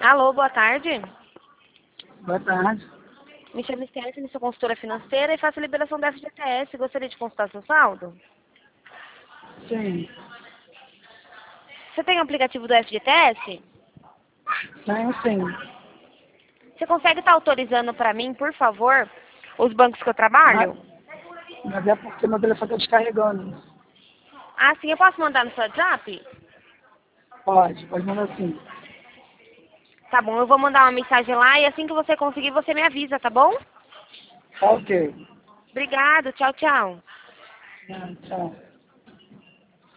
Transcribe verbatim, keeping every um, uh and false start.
Alô, boa tarde. Boa tarde. Me chamo Stephanie, sou consultora financeira e faço a liberação da F G T S. Gostaria de consultar seu saldo? Sim. Você tem o aplicativo do F G T S? Tenho sim. Você consegue estar autorizando para mim, por favor, os bancos que eu trabalho? Mas, mas é porque meu telefone está descarregando. Ah, sim, eu posso mandar no seu WhatsApp? Pode, pode mandar sim. Tá bom, eu vou mandar uma mensagem lá e assim que você conseguir, você me avisa, tá bom? Tá ok. Obrigado, tchau, tchau. Ah, tchau.